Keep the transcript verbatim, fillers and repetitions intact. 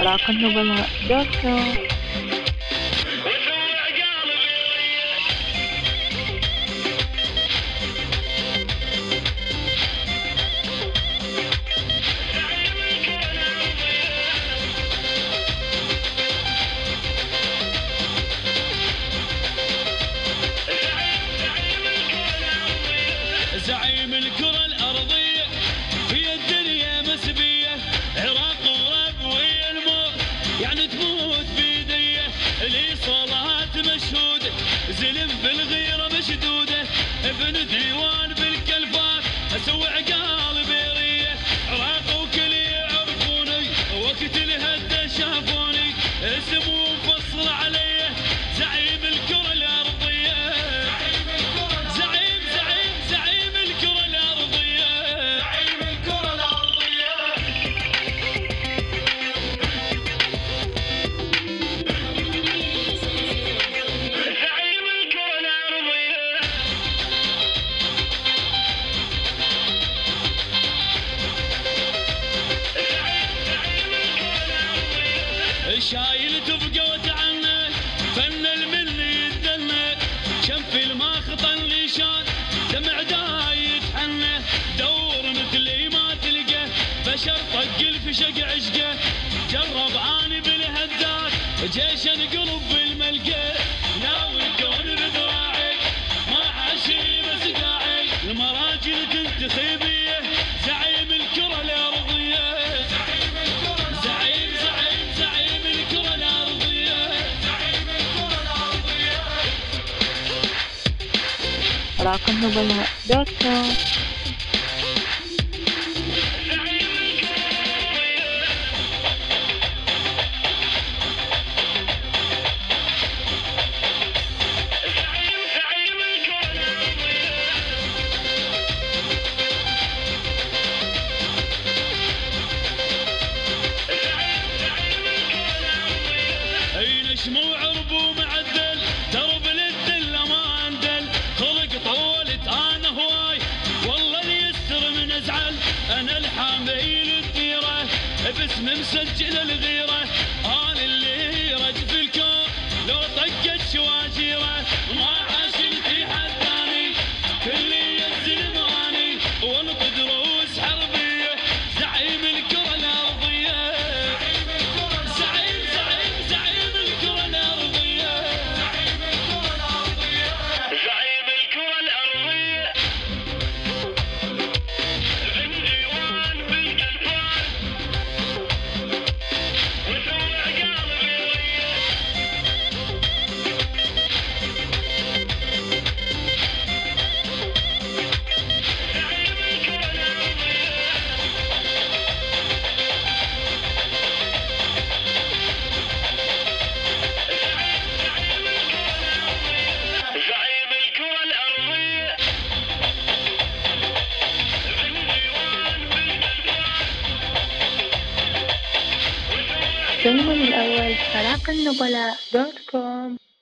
راق النبلاء دوت كوم. زعيم الكرة الأرضية في الدنيا مسبية، عراق ورب ويا الموت يعني تموت بيديه، لي صلاة مشهودة زلم بالغيرة مشدودة، ابن ديوان بالكلفات اسوي عقال بيرية، عراق وكل يعرفوني وقت الهدى شافوني، اسمه مفصل عليه زعيم الكرة الأرضية. شايل تبقى وتعنى فن المني يتدنى، شنف الماخط الليشان دمع داي يتحنى، دور مثلي ما تلقى بشر طق الفشق عشقه، جرب اني بالهدات جيش انقلب بالملقى، ناوي الكون بذراعي ما عاشي بس قاعي، المراجل تنتخي بيه زعيم الكرة الأرضية. راق النبلاء دوت كوم. شموع عربو معدل درب للدله ما اندل، خلق طولت انا هواي والله ليستر من ازعل، انا الحامل الثيره باسم مسجل الغيره، انا اللي رج في الكون لو طقت شواجيره، ما عاشلتي حد ثاني كل ينزل ماني وانقد رؤوس حربيه، زعيم الكره الارضيه. فيلم الأول راق النبلاء دوت كوم.